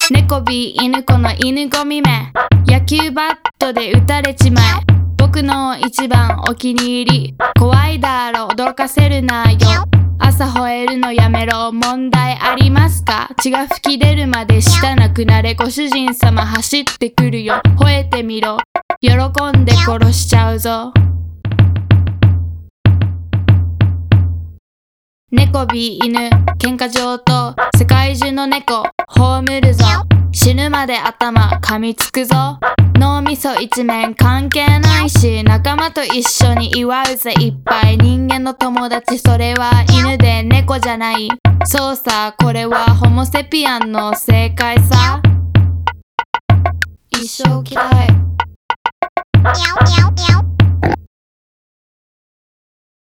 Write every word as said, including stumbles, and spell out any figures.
猫 B 犬子の犬ゴミめ、野球バットで打たれちまえ。僕の一番お気に入り、怖いだろ驚かせるなよ。朝吠えるのやめろ、問題ありますか？血が吹き出るまで舌なくなれ。ご主人様走ってくるよ、吠えてみろ、喜んで殺しちゃうぞ。猫 B 犬喧嘩上等、世界中の猫葬るぞ。死ぬまで頭噛みつくぞ。脳みそ一面関係ないし、仲間と一緒に祝うぜいっぱい。人間の友達それは犬で猫じゃない。そうさ、これはホモセピアンの正解さ。一生嫌い。